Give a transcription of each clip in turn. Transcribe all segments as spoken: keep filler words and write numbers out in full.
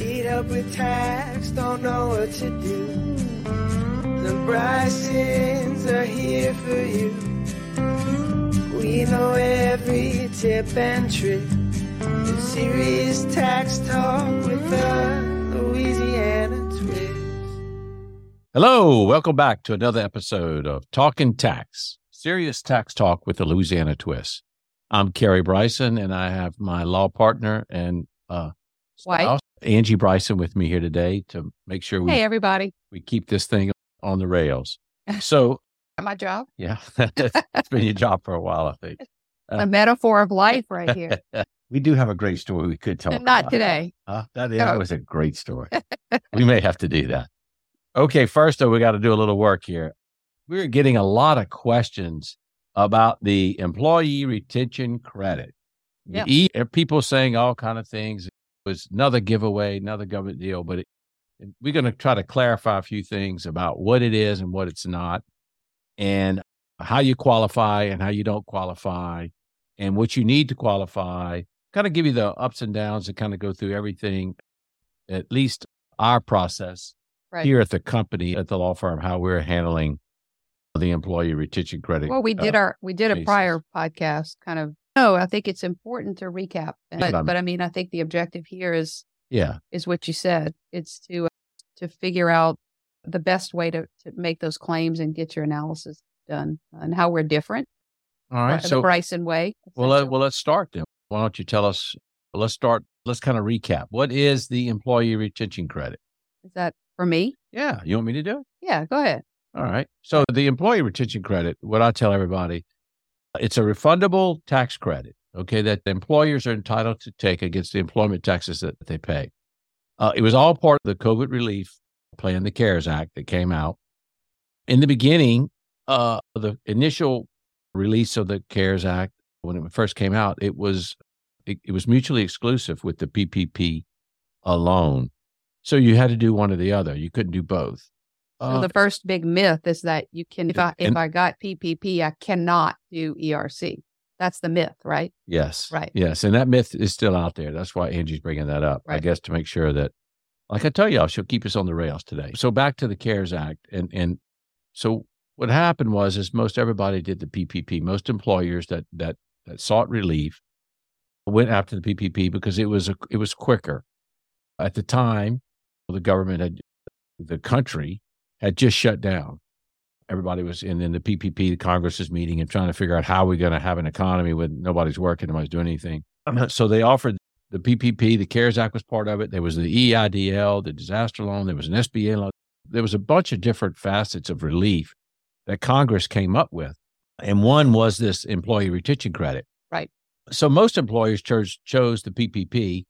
Need help with tax, don't know what to do. The Brysons are here for you. We know every tip and trick. The serious tax talk with the Louisiana twist. Hello, welcome back to another episode of Talking Tax, serious tax talk with the Louisiana twist. I'm Kerry Bryson, and I have my law partner and uh, spouse, Angie Bryson, with me here today to make sure we hey everybody we keep this thing on the rails. So, my job, yeah, it's been your job for a while, I think. Uh, a metaphor of life right here. We do have a great story we could talk. Not about. today. Uh, that, yeah, that was a great story. We may have to do that. Okay, first though, we got to do a little work here. We're getting a lot of questions about the employee retention credit. Yeah. E- people saying all kind of things. It was another giveaway, another government deal, but it, we're going to try to clarify a few things about what it is and what it's not, and how you qualify and how you don't qualify, and what you need to qualify. Kind of give you the ups and downs and kind of go through everything, at least our process Right. here at the company, at the law firm, how we're handling the employee retention credit. Well, we did uh, our we did a cases. prior podcast kind of. No, I think it's important to recap, That's what but I'm- but I mean, I think the objective here is Yeah, is what you said. It's to uh, to figure out the best way to to make those claims and get your analysis done, and how we're different. all right. the So, Bryson way. well, let, essentially. well, let's start then. Why don't you tell us? Let's start. Let's kind of recap. What is the employee retention credit? Is that for me? Yeah, you want me to do it? Yeah, go ahead. All right. So the employee retention credit, what I tell everybody, it's a refundable tax credit, okay, that the employers are entitled to take against the employment taxes that they pay. Uh, it was all part of the COVID relief plan, the CARES Act, that came out. In the beginning, uh, the initial release of the CARES Act, when it first came out, it was it, it was mutually exclusive with the P P P alone. So you had to do one or the other. You couldn't do both. So Uh, the first big myth is that you can, if I if and- I got P P P, I cannot do E R C. That's the myth, right? Yes. Right. Yes. And that myth is still out there. That's why Angie's bringing that up, I Right. guess, to make sure that, like I tell y'all, she'll keep us on the rails today. So back to the CARES Act. And, and so what happened was, is most everybody did the P P P. Most employers that, that, that sought relief went after the P P P because it was, a, it was quicker. At the time, the government had, the country had just shut down. Everybody was in, in the P P P, the Congress is meeting and trying to figure out how we're going to have an economy when nobody's working, nobody's doing anything. So they offered the P P P, the CARES Act was part of it. There was the E I D L, the disaster loan. There was an S B A loan. There was a bunch of different facets of relief that Congress came up with. And one was this employee retention credit. Right. So most employers chose, chose the P P P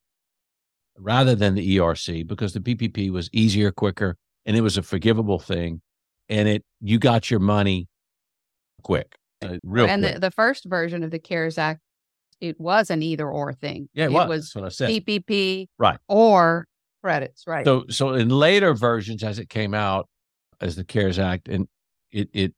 rather than the E R C because the P P P was easier, quicker, and it was a forgivable thing. And it, you got your money quick, uh, real and quick. the, the first version of the CARES Act, it was an either or thing. yeah, it, it was. was That's what I said. P P P Right. or credits, right? So, so in later versions, as it came out as the CARES Act, and it, it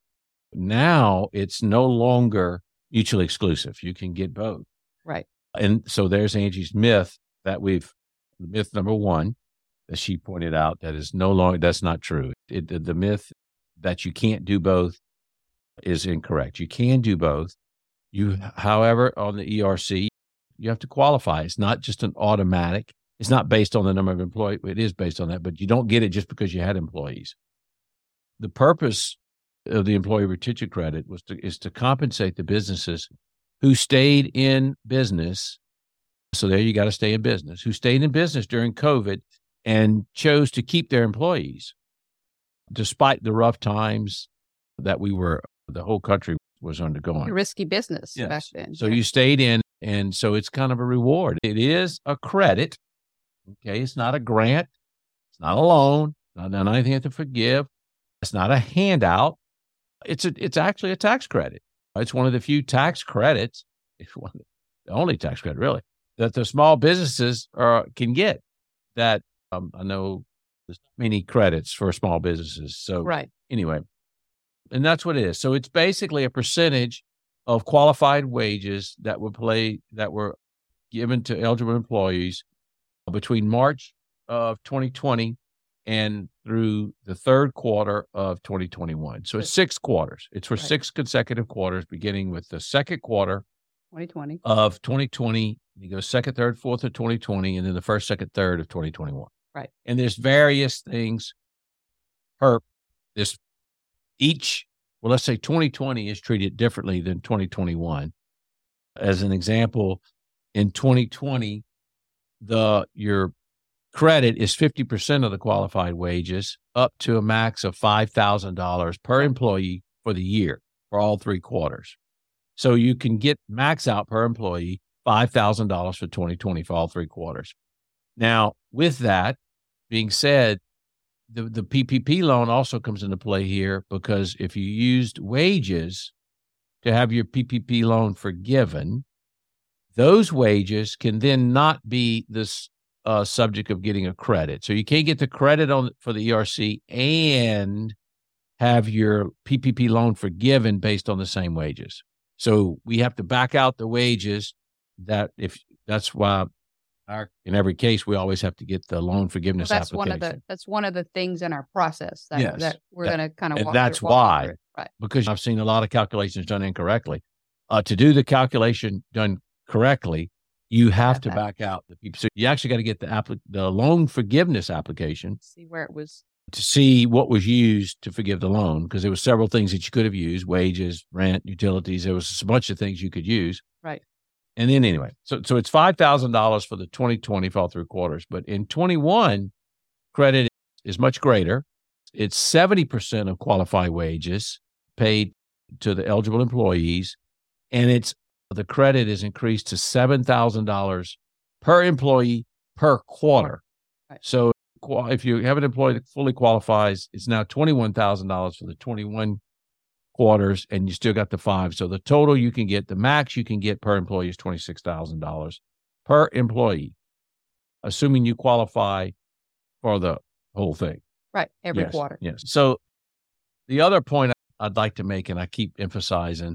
now it's no longer mutually exclusive. You can get both. right. And so there's Angie's myth that we've, myth number one, that she pointed out, that is no longer, that's not true. It, the, the myth that you can't do both is incorrect. You can do both. You, however, on the E R C, you have to qualify. It's not just an automatic. It's not based on the number of employees. It is based on that, but you don't get it just because you had employees. The purpose of the employee retention credit was to, is to compensate the businesses who stayed in business. So there you got to stay in business, who stayed in business during COVID and chose to keep their employees despite the rough times that we were, the whole country was undergoing. Risky business Yes. back then. So yeah. you stayed in, and so it's kind of a reward. It is a credit. Okay. It's not a grant. It's not a loan. Not, not anything you have to forgive. It's not a handout. It's a, it's actually a tax credit. It's one of the few tax credits. It's one of the only tax credit really that the small businesses are, can get that. Um, I know there's many credits for small businesses. So right. anyway, and that's what it is. So it's basically a percentage of qualified wages that were play that were given to eligible employees between March of twenty twenty and through the third quarter of twenty twenty-one. So it's six quarters. It's for Right. six consecutive quarters, beginning with the second quarter twenty twenty. of twenty twenty. You go second, third, fourth of twenty twenty, and then the first, second, third of twenty twenty-one. Right. And there's various things per this each. Well, let's say twenty twenty is treated differently than twenty twenty-one. As an example, in twenty twenty, the your credit is fifty percent of the qualified wages up to a max of five thousand dollars per employee for the year for all three quarters. So you can get max out per employee five thousand dollars for twenty twenty for all three quarters. Now, with that being said, the, the P P P loan also comes into play here, because if you used wages to have your P P P loan forgiven, those wages can then not be this uh, subject of getting a credit. So you can't get the credit on for the E R C and have your P P P loan forgiven based on the same wages. So we have to back out the wages. That if that's why our, in every case, we always have to get the loan forgiveness Well, that's application. one of the that's one of the things in our process that, Yes. that we're That- going to kind of and walk that's through, walk you why. through. Right. Because I've seen a lot of calculations done incorrectly. Uh, to do the calculation done correctly, you have Got to that. back out the people. So you actually got to get the appli- the loan forgiveness application See where it was. to see what was used to forgive the loan, because there were several things that you could have used: wages, rent, utilities. There was a bunch of things you could use. Right. And then anyway, so so it's five thousand dollars for the twenty twenty for all three quarters. But in twenty-one, credit is much greater. It's seventy percent of qualified wages paid to the eligible employees, and it's the credit is increased to seven thousand dollars per employee per quarter. Right. So qual- if you have an employee that fully qualifies, it's now twenty-one thousand dollars for the twenty-one quarters, and you still got the five. So the total you can get, the max you can get per employee is twenty-six thousand dollars per employee, assuming you qualify for the whole thing. Right. Every Yes, quarter. Yes. So the other point I'd like to make, and I keep emphasizing,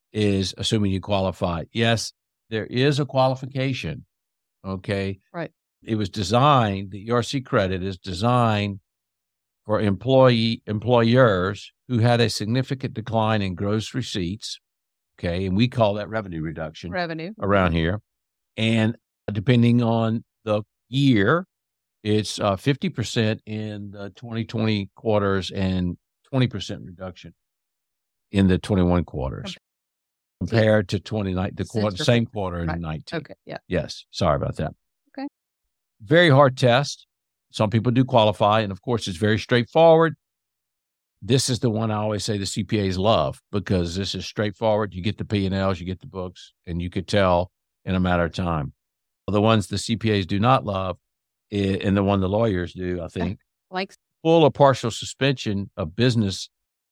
is assuming you qualify. Yes, there is a qualification. Okay. Right. It was designed, the E R C credit is designed for employee employers who had a significant decline in gross receipts. Okay. And we call that revenue reduction Revenue. around here. And depending on the year, it's uh, fifty percent in the twenty twenty quarters and twenty percent reduction in the twenty-one quarters compared to twenty nineteen, the quarter, Since same you're- quarter in right. nineteen. Okay. Yeah. Yes. Sorry about that. Okay. Very hard test. Some people do qualify. And of course, it's very straightforward. This is the one I always say the C P As love, because this is straightforward. You get the P and Ls, you get the books, and you could tell in a matter of time. The ones the C P As do not love, i- and the one the lawyers do, I think, Like full or partial suspension of business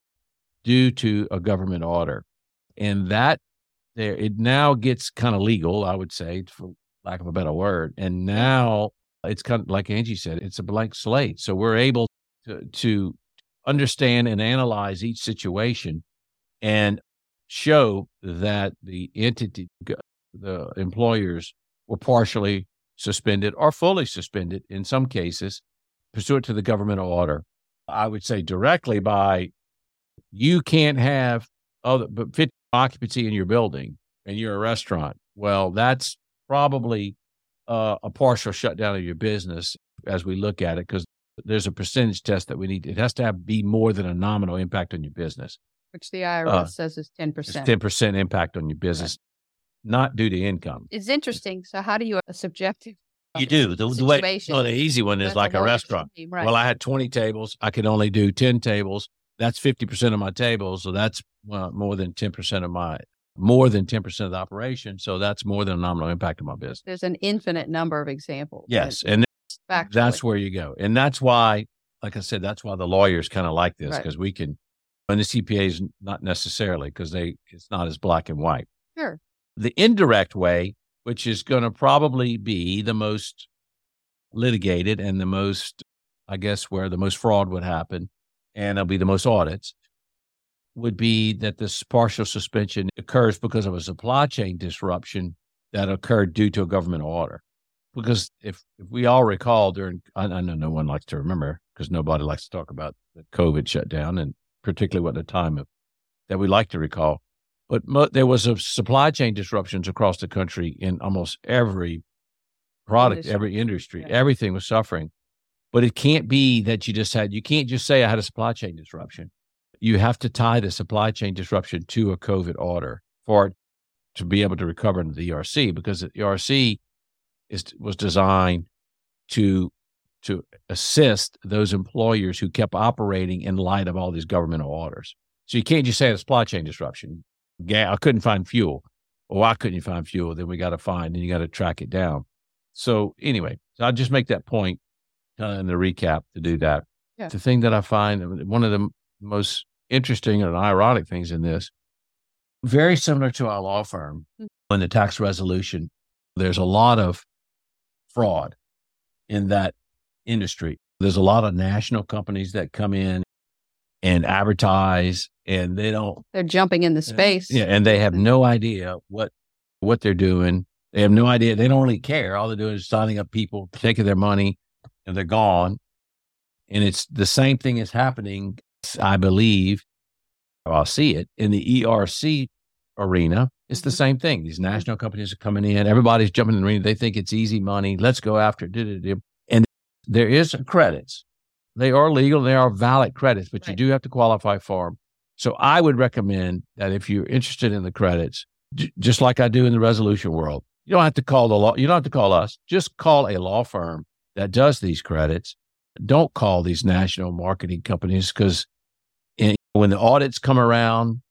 due to a government order. And that there, it now gets kind of legal, I would say, for lack of a better word. And now it's kind of like Angie said, it's a blank slate. So we're able to, to understand and analyze each situation and show that the entity, the employers were partially suspended or fully suspended in some cases pursuant to the government order. I would say directly by, you can't have other but fifty occupancy in your building and you're a restaurant. Well, that's probably uh, a partial shutdown of your business as we look at it, because there's a percentage test that we need. It has to have be more than a nominal impact on your business. which the I R S Uh, says is ten It's percent. ten percent impact on your business, not due to income. It's interesting. So how do you a subjective? You do. The, the way, situation. well, the easy one is That's like a lawyer restaurant. team, Right. Well, I had twenty tables. I could only do ten tables. That's fifty percent of my tables. So that's well, more than ten percent of my, more than ten percent of the operation. So that's more than a nominal impact of my business. There's an infinite number of examples. Yes. And And factually. that's where you go. And that's why, like I said, that's why the lawyers kind of like this, Right. because we can, and the C P As not necessarily, because they, it's not as black and white. Sure. The indirect way, which is going to probably be the most litigated and the most, I guess, where the most fraud would happen, and it'll be the most audits, would be that this partial suspension occurs because of a supply chain disruption that occurred due to a government order. because if, if we all recall during, I, I know no one likes to remember because nobody likes to talk about the COVID shutdown, and particularly what the time of that we like to recall. But mo- there was a supply chain disruptions across the country in almost every product, Industry. every industry. Yeah. Everything was suffering. But it can't be that you just had, you can't just say I had a supply chain disruption. You have to tie the supply chain disruption to a COVID order for it to be able to recover into the E R C, because the E R C is was designed to to assist those employers who kept operating in light of all these governmental orders. So you can't just say a supply chain disruption. I couldn't find fuel. Oh, why couldn't you find fuel? Then we got to find, and you got to track it down. So anyway, so I'll just make that point kind of in the recap to do that. Yeah. The thing that I find, one of the most interesting and ironic things in this, very similar to our law firm, mm-hmm. in the tax resolution, there's a lot of fraud in that industry. There's a lot of national companies that come in and advertise, and they don't. They're jumping in the space. Yeah, and they have no idea what what they're doing. They have no idea. They don't really care. All they're doing is signing up people, taking their money, and they're gone. And it's the same thing is happening, I believe, or I'll see it, in the E R C arena. It's the same thing. These national companies are coming in. Everybody's jumping in the arena. They think it's easy money. Let's go after it. And there is credits. They are legal. They are valid credits, but right. you do have to qualify for them. So I would recommend that if you're interested in the credits, j- just like I do in the resolution world, you don't have to call the law. You don't have to call us. Just call a law firm that does these credits. Don't call these national marketing companies, because when the audits come around,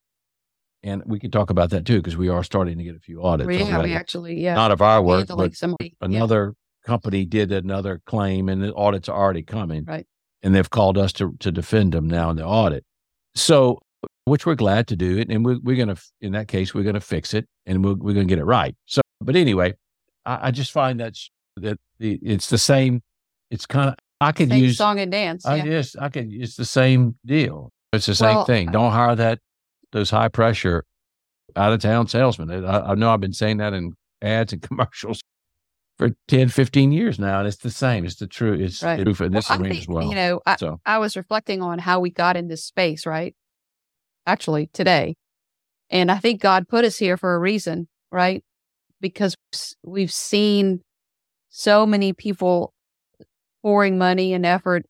and we can talk about that too, because we are starting to get a few audits. Yeah, already. we actually, yeah. Not of our work, but like somebody, another yeah. company did another claim, and the audits are already coming. Right. And they've called us to, to defend them now in the audit. So, which we're glad to do it. And we're, we're going to, in that case, we're going to fix it, and we're, we're going to get it right. So, but anyway, I, I just find that, that the, it's the same, it's kind of, I could same use song and dance. I yeah. just, I could, it's the same deal. It's the same well, thing. Don't hire that, those high pressure out of town salesmen. I, I know I've been saying that in ads and commercials for ten, fifteen years now. And it's the same. It's the true, it's right. true for this well, arena think, as well. You know, I, so. I was reflecting on how we got in this space, right? Actually today. And I think God put us here for a reason, right? Because we've seen so many people pouring money and effort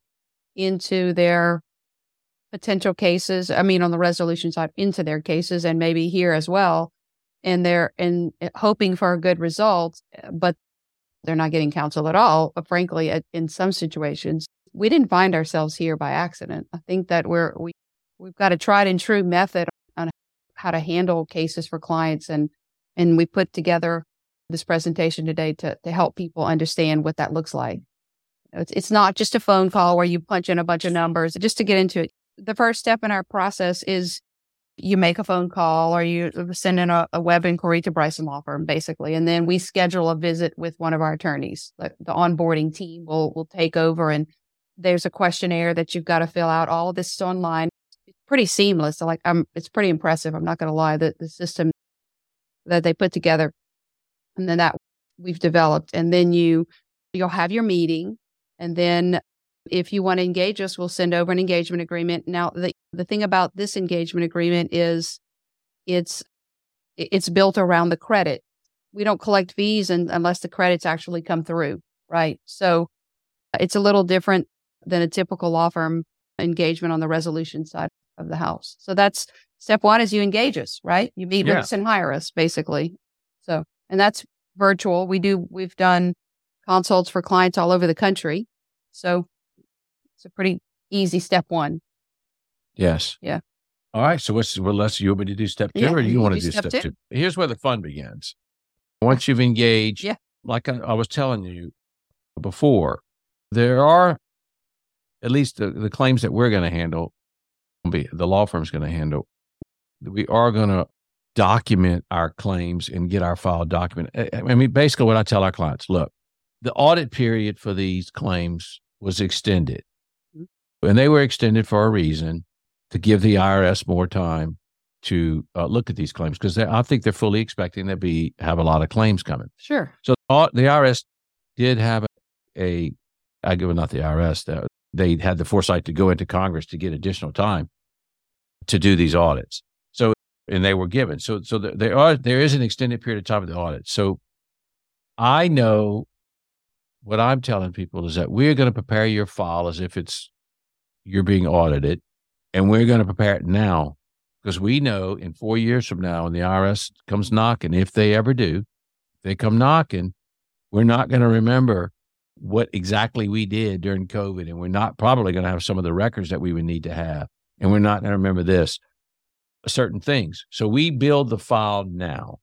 into their potential cases. I mean, on the resolution side, into their cases, and maybe here as well. And they're and hoping for a good result, but they're not getting counsel at all. But frankly, at, in some situations, we didn't find ourselves here by accident. I think that we're we we've got a tried and true method on how to handle cases for clients, and and we put together this presentation today to to help people understand what that looks like. It's it's not just a phone call where you punch in a bunch of numbers. Just to get into it, the first step in our process is you make a phone call or you send in a, a web inquiry to Bryson Law Firm, basically. And then we schedule a visit with one of our attorneys. The, the onboarding team will will take over, and there's a questionnaire that you've got to fill out. All of this is online. It's pretty seamless. So like I'm, it's pretty impressive. I'm not going to lie, the, the system that they put together, and then that we've developed. And then you, you'll have your meeting. And then if you want to engage us, we'll send over an engagement agreement. Now, the, the thing about this engagement agreement is it's it's built around the credit. We don't collect fees and, unless the credits actually come through, right? So it's a little different than a typical law firm engagement on the resolution side of the house. So that's step one, is you engage us, right? You meet yeah. with us and hire us, basically. So, and that's virtual. We do, we've done consults for clients all over the country. So it's a pretty easy step one. Yes. Yeah. All right. So what's, well, let's, you want me to do step two, yeah, or do you, you want to do do step, step two. two? Here's where the fun begins. Once you've engaged, yeah. like I, I was telling you before, there are at least the, the claims that we're going to handle, be the law firm's going to handle. We are going to document our claims and get our file documented. I mean, basically what I tell our clients, look, the audit period for these claims was extended, mm-hmm. and they were extended for a reason, to give the I R S more time to uh, look at these claims, because I think they're fully expecting to be have a lot of claims coming. Sure. So uh, the I R S did have a, I give not the I R S, though, they had the foresight to go into Congress to get additional time to do these audits. So, and they were given. So, so there are, there is an extended period of time of the audit. So I know what I'm telling people is that we're going to prepare your file as if it's, you're being audited, and we're going to prepare it now because we know in four years from now, when the I R S comes knocking, if they ever do, if they come knocking, we're not going to remember what exactly we did during COVID, and we're not probably going to have some of the records that we would need to have, and we're not going to remember this, certain things. So we build the file now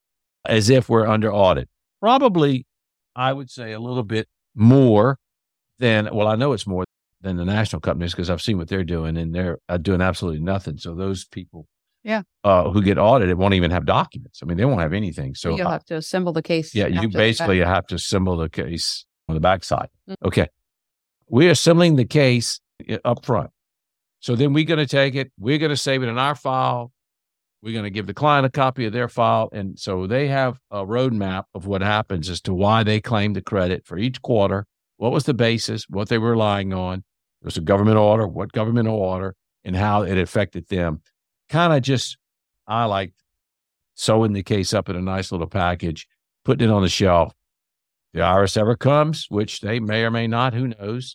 as if we're under audit. Probably, I would say a little bit more than, well, I know it's more than the national companies because I've seen what they're doing, and they're uh, doing absolutely nothing. So those people yeah, uh, who get audited won't even have documents. I mean, they won't have anything. So you'll have to assemble the case. Yeah, you basically have to assemble the case on the backside. Mm-hmm. Okay. We're assembling the case up front. So then we're going to take it, we're going to save it in our file. We're going to give the client a copy of their file. And so they have a roadmap of what happens as to why they claimed the credit for each quarter. What was the basis, what they were relying on? It was a government order, what governmental order, and how it affected them. Kind of just, I like sewing the case up in a nice little package, putting it on the shelf. The I R S ever comes, which they may or may not, who knows.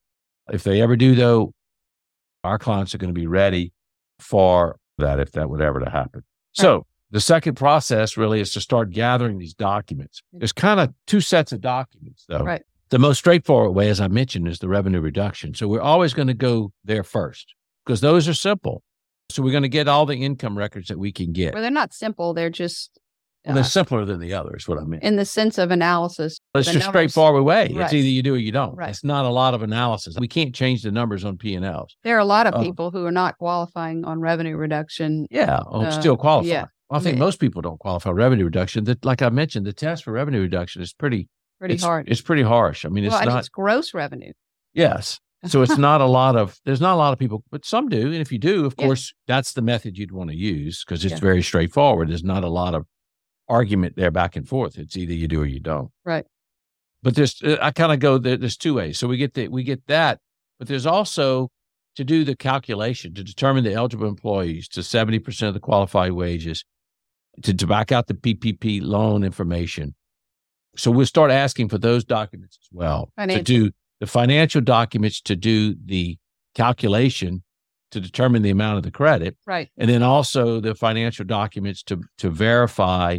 If they ever do, though, our clients are going to be ready for that if that would ever to happen. So the second process really is to start gathering these documents. There's kind of two sets of documents, though. Right. The most straightforward way, as I mentioned, is the revenue reduction. So we're always going to go there first because those are simple. So we're going to get all the income records that we can get. Well, they're not simple. They're just Well, they're simpler than the others, what I mean. in the sense of analysis. It's the just numbers- straightforward way. Right. It's either you do or you don't. Right. It's not a lot of analysis. We can't change the numbers on P and Ls. There are a lot of Uh, people who are not qualifying on revenue reduction. Yeah, oh, Uh, still qualify. yeah. Well, I think Yeah. most people don't qualify for revenue reduction. That, like I mentioned, the test for revenue reduction is pretty Pretty it's, hard. It's pretty harsh. I mean, it's well, and not. it's gross revenue. Yes. So it's not a lot of. There's not a lot of people, but some do. And if you do, of Yeah. course, that's the method you'd want to use because it's Yeah. very straightforward. There's not a lot of argument there back and forth. It's either you do or you don't. Right. But there's, uh, I kind of go there, there's two ways. So we get the, we get that, but there's also to do the calculation to determine the eligible employees to seventy percent of the qualified wages, to, to back out the P P P loan information. So we'll start asking for those documents as well. Financial. To do the financial documents to do the calculation to determine the amount of the credit, Right. and then also the financial documents to to verify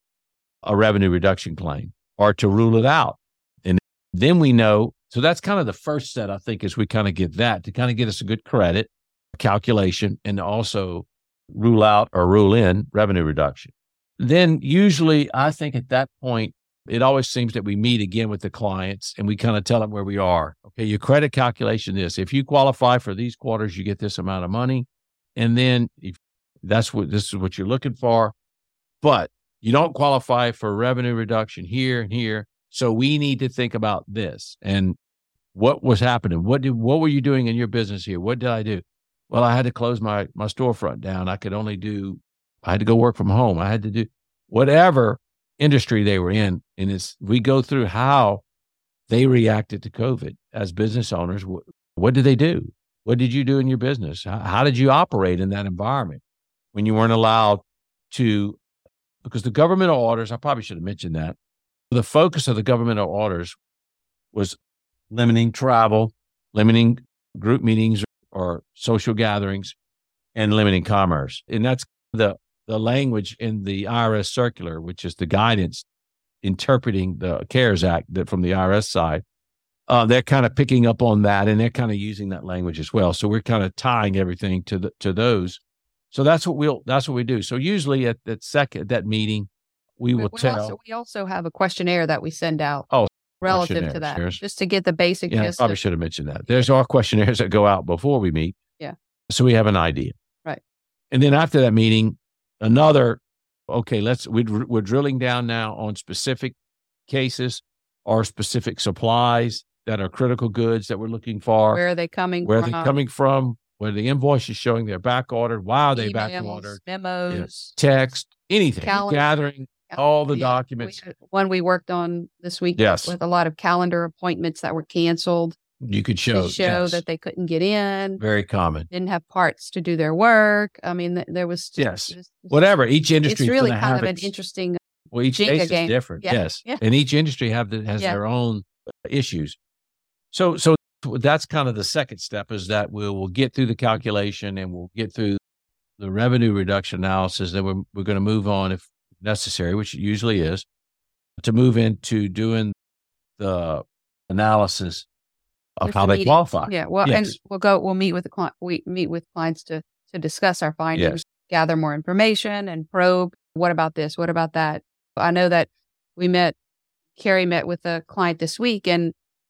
a revenue reduction claim or to rule it out. And then we know, so that's kind of the first set, I think, is we kind of get that to kind of get us a good credit calculation and also rule out or rule in revenue reduction. Then usually I think at that point, it always seems that we meet again with the clients and we kind of tell them where we are. Okay, your credit calculation is, if you qualify for these quarters, you get this amount of money. And then if that's what, this is what you're looking for, but you don't qualify for revenue reduction here and here. So we need to think about this and what was happening. What did, what were you doing in your business here? What did I do? Well, I had to close my, my storefront down. I could only do, I had to go work from home. I had to do whatever industry they were in. And it's, we go through how they reacted to COVID as business owners. What, what did they do? What did you do in your business? How, how did you operate in that environment when you weren't allowed to, because the governmental orders, I probably should have mentioned that. The focus of the governmental orders was limiting travel, limiting group meetings or social gatherings, and limiting commerce. And that's the the language in the I R S circular, which is the guidance interpreting the CARES Act that from the I R S side. Uh, they're kind of picking up on that, and they're kind of using that language as well. So we're kind of tying everything to the, to those. So that's what we'll that's what we do. So usually at that second that meeting, we will we tell. Also, we also have a questionnaire that we send out. Oh, relative to that, questionnaires. just to get the basic Yeah, I gist. probably of- should have mentioned that. There's our questionnaires that go out before we meet. Yeah. So we have an idea. Right. And then after that meeting, another, okay, let's, we, we're drilling down now on specific cases or specific supplies that are critical goods that we're looking for. Where are they coming Where are from? they coming from? Where the invoice is showing they're back ordered. Why are they back Emails, ordered? memos, Text, anything. Calendar. Gathering, all the Yeah. documents. We had one we worked on this week Yes. with a lot of calendar appointments that were canceled You could show, to show yes. that they couldn't get in, Very common. didn't have parts to do their work. I mean, th- there was just, Yes. it was- Whatever. Each industry It's really going to kind have of an its, interesting. well, each Jenga case is game. different. Yeah. Yes. Yeah. And each industry have the, has Yeah. their own issues. So, so that's kind of the second step, is that we'll, we'll get through the calculation and we'll get through the revenue reduction analysis. Then we're, we're going to move on, if necessary, which it usually is, to move into doing the analysis of With how the they meeting. qualify. Yeah. Well, Yes. and we'll go, we'll meet with the client, we meet with clients to, to discuss our findings, Yes. gather more information and probe. What about this? What about that? I know that we met, Carrie met with a client this week, and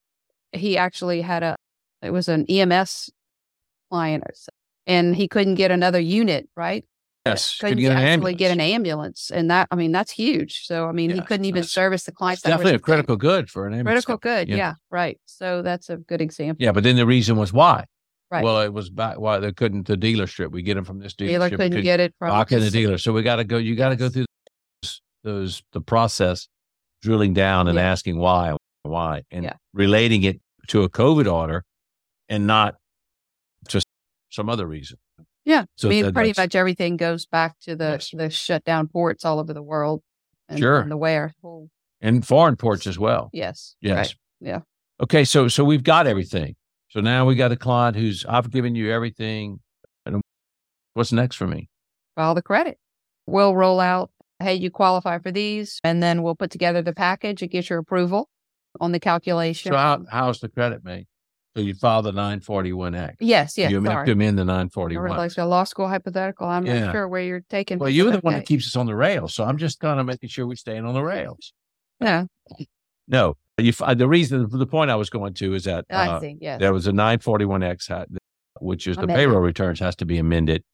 he actually had a, it was an E M S client, or so, and he couldn't get another unit, right? Yes. Couldn't Could get an actually ambulance. get an ambulance. And that, I mean, that's huge. So, I mean, he Yeah, couldn't even that's- service the clients. It's that were definitely a sick. critical good for an ambulance. Critical good. Yeah. Yeah. Right. So that's a good example. Yeah, but then the reason was why. Right. Well, it was back why they couldn't the dealership. We get them from this dealership. Dealer couldn't could- get it from Doc and the this- dealer. So we got to go. You got to go Yes. through those, those the process, drilling down and Yeah. asking why, why, and Yeah. relating it to a COVID order, and not just some other reason. Yeah. So I mean, that- pretty that's- much everything goes back to the, Yes. the shut down ports all over the world. And, Sure. And the where. Oh, And foreign ports as well. yes. Yes. Right. Yeah. Okay. So so we've got everything. So now we got a client who's I've given you everything. And what's next for me? File the credit. We'll roll out, hey, you qualify for these, and then we'll put together the package and get your approval on the calculation. So how, how's the credit made? So you file the nine forty-one X. yes, yes. you have sorry. to amend the I nine read forty-one. like a law school hypothetical. I'm Yeah. not sure where you're taking. Well, you're the one Okay. that keeps us on the rails, so I'm just kind of making sure we're staying on the rails. Yeah, No, you, fi- the reason, the point I was going to is that I uh, see. Yes. there was a nine forty-one X, ha- which is the Amendment. payroll returns has to be amended.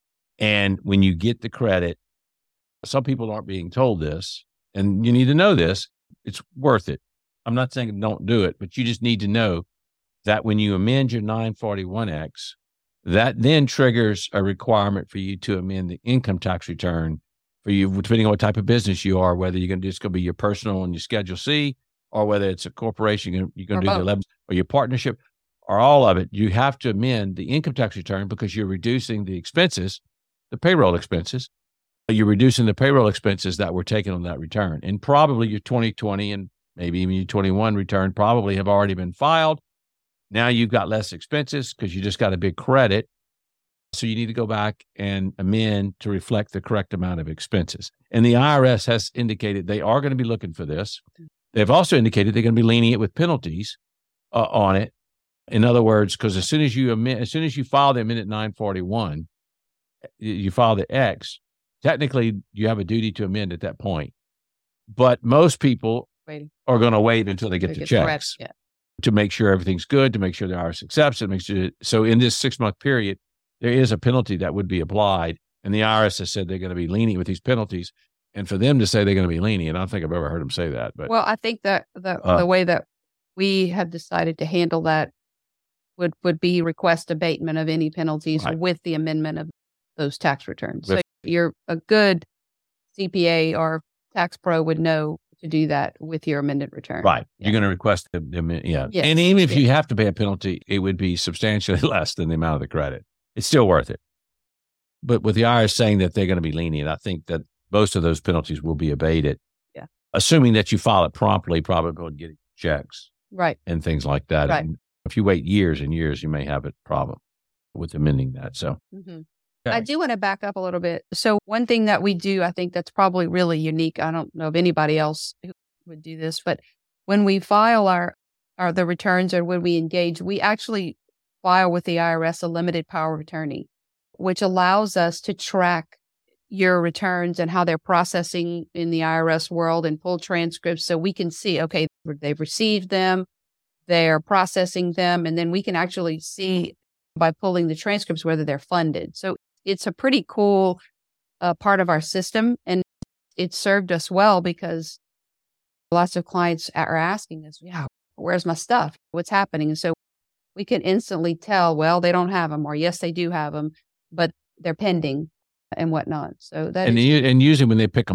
And when you get the credit, some people aren't being told this, and you need to know this. It's worth it. I'm not saying don't do it, but you just need to know that when you amend your nine forty-one X, that then triggers a requirement for you to amend the income tax return for you, depending on what type of business you are, whether you're going to do it's going to be your personal and your Schedule C, or whether it's a corporation, you're going to, you're going Or to do the both. eleven, or your partnership, or all of it. You have to amend the income tax return because you're reducing the expenses, the payroll expenses. You're reducing the payroll expenses that were taken on that return. And probably your twenty twenty and maybe even your twenty-one return probably have already been filed. Now you've got less expenses because you just got a big credit. So you need to go back and amend to reflect the correct amount of expenses. And the I R S has indicated they are going to be looking for this. They've also indicated they're going to be lenient with penalties uh, on it. In other words, because as soon as you amend, as soon as you file the amendment nine forty-one, you- you file the X, technically you have a duty to amend at that point. But most people Waiting. are going to wait until they get To the get checks credit. Yeah. to make sure everything's good, to make sure the I R S accepts it, make sure. So in this six month period, there is a penalty that would be applied, and the I R S has said they're going to be lenient with these penalties. And for them to say they're going to be lenient, I don't think I've ever heard them say that. But Well, I think that the Uh, the way that we have decided to handle that would would be request abatement of any penalties Right. with the amendment of those tax returns. With- so you're a good C P A or tax pro would know to do that with your amended return. right, Yeah. you're going to request the, the amen- yeah. Yes, And even if yes. you have to pay a penalty, it would be substantially less than the amount of the credit. It's still worth it. But with the I R S saying that they're going to be lenient, I think that most of those penalties will be abated. Yeah. Assuming that you file it promptly, probably getting checks Right. and things like that. Right. And if you wait years and years, you may have a problem with amending that. So hmm Okay. I do want to back up a little bit. So one thing that we do, I think that's probably really unique. I don't know of anybody else who would do this, but when we file our, our the returns or when we engage, we actually file with the I R S a limited power of attorney, which allows us to track your returns and how they're processing in the I R S world and pull transcripts so we can see, okay, they've received them, they're processing them, and then we can actually see by pulling the transcripts whether they're funded. So it's a pretty cool uh, part of our system, and it served us well because lots of clients are asking us, yeah, where's my stuff? What's happening? And so we can instantly tell, well, they don't have them, or yes, they do have them, but they're pending and whatnot. So that and is, u- and usually when they pick them up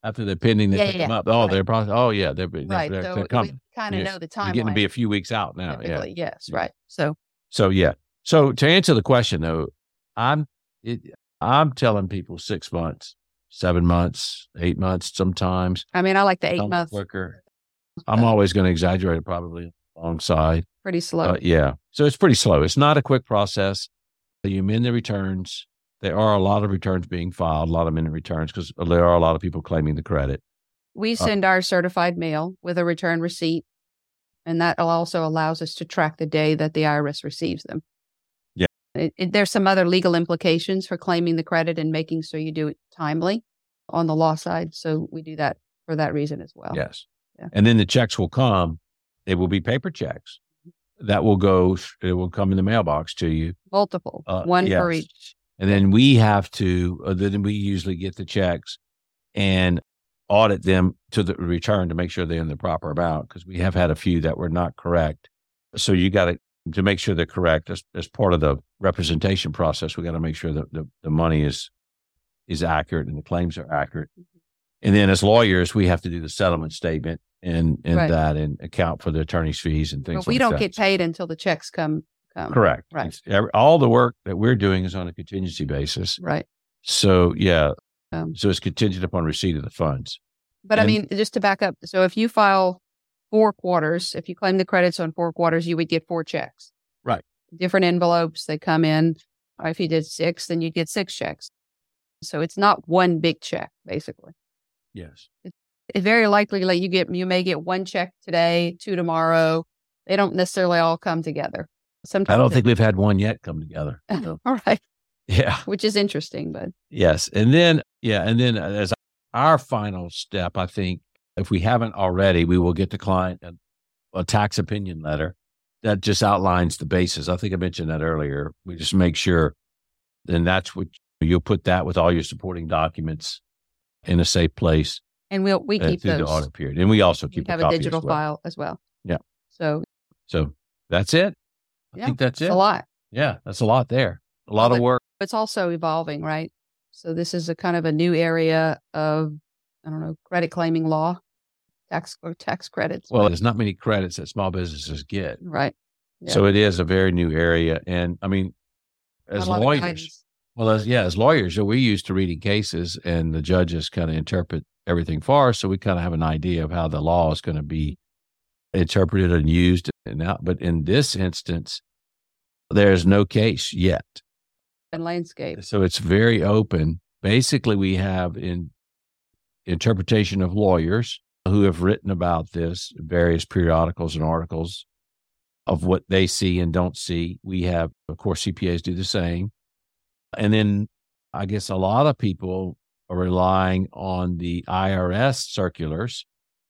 after they're pending, they Yeah, pick yeah, them yeah. up. Oh, Right. they're probably, oh yeah, they're, they're, Right. they're, So they're we coming. kind of Yes. know the They're getting to be timeline. a few weeks out now. Yeah. Typically, yes, Yeah. right. So So yeah. So to answer the question though, I'm it, I'm telling people six months, seven months, eight months sometimes. I mean, I like the eight Some months. quicker. I'm always going to exaggerate it probably alongside. Pretty slow. Uh, yeah. So it's pretty slow. It's not a quick process. You amend the returns. There are a lot of returns being filed, a lot of amended returns because there are a lot of people claiming the credit. We Uh, send our certified mail with a return receipt, and that also allows us to track the day that the I R S receives them. Yeah. It, it, there's some other legal implications for claiming the credit and making sure you do it timely on the law side. So we do that for that reason as well. Yes. Yeah. And then the checks will come. They will be paper checks that will go, it will come in the mailbox to you. Multiple, Uh, one for yes. each. And then we have to, uh, then we usually get the checks and audit them to the return to make sure they're in the proper amount because we have had a few that were not correct. So you got to, to make sure they're correct as, as part of the representation process, we got to make sure that the, the money is, is accurate and the claims are accurate. And then as lawyers, we have to do the settlement statement and, and Right. that and account for the attorney's fees and things But we like don't that. get paid until the checks come. come. Correct. Right. It's every, all the work that we're doing is on a contingency basis. Right. So yeah, Um, so it's contingent upon receipt of the funds. But I And- mean, just to back up, so if you file four quarters, if you claim the credits on four quarters, you would get four checks. Right. Different envelopes, they come in. Or if you did six, then you'd get six checks. So it's not one big check, basically. Yes. It's very likely like you get you may get one check today, two tomorrow. They don't necessarily all come together. Sometimes I don't they- think we've had one yet come together. So, all right, yeah. which is interesting, but Yes. And then, yeah. And then as our final step, I think if we haven't already, we will get the client a, a tax opinion letter that just outlines the basis. I think I mentioned that earlier. We just make sure, then that's what you'll put that with all your supporting documents in a safe place and we'll we uh, keep through those. the audit period. And we also We keep have a a copy digital as well. file as well. Yeah. So So that's it. I yeah, think that's it's it. a lot. Yeah. That's a lot there. A lot Well, of work. It's also evolving, right? So this is a kind of a new area of, I don't know, credit claiming law, tax or tax credits. Well, there's not many credits that small businesses get. Right. Yeah. So it is a very new area. And I mean, Not as a lot of lawyers, guidance. well, as, yeah, as lawyers, we're used to reading cases and the judges kind of interpret everything for us. So we kind of have an idea of how the law is going to be interpreted and used. And now, but in this instance, there's no case yet. And landscape. So it's very open. Basically, we have in interpretation of lawyers who have written about this, various periodicals and articles of what they see and don't see. We have, of course, C P As do the same. And then I guess a lot of people are relying on the I R S circulars.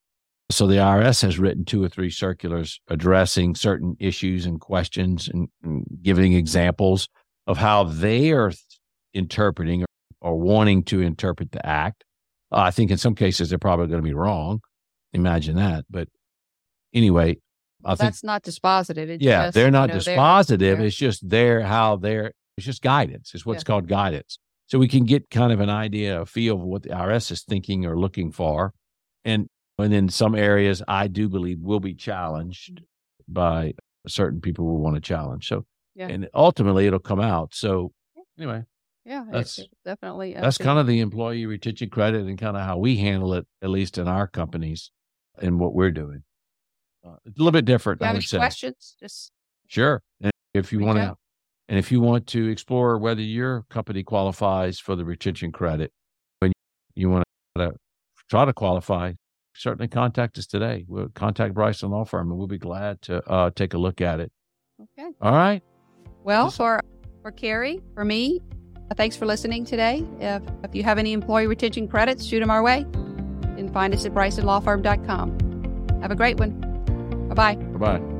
So the I R S has written two or three circulars addressing certain issues and questions and, and giving examples of how they are interpreting or, or wanting to interpret the act. Uh, I think in some cases they're probably going to be wrong. Imagine that. But anyway, I think, That's not dispositive. It's yeah, just, they're not you know, they're- dispositive. they're- It's just their, how they're, it's just guidance. It's what's Yeah. called guidance. So we can get kind of an idea, a feel of what the I R S is thinking or looking for. And, and in some areas, I do believe will be challenged by certain people who want to challenge. So, Yeah. and ultimately it'll come out. So anyway, Yeah, That's- it's definitely. that's kind of the employee retention credit and kind of how we handle it, at least in our companies and what we're doing. Uh, it's a little bit different, If you I have would any say. questions? Just Sure. And if you Reach want to, out. and if you want to explore whether your company qualifies for the retention credit, when you want to try to qualify, certainly contact us today. We'll contact Bryson Law Firm and we'll be glad to uh, take a look at it. okay. All right. Well, Just- for for Carrie, for me, uh, thanks for listening today. If if you have any employee retention credits, shoot them our way. You can find us at Bryson Law Firm dot com. Have a great one. Bye bye. Bye bye.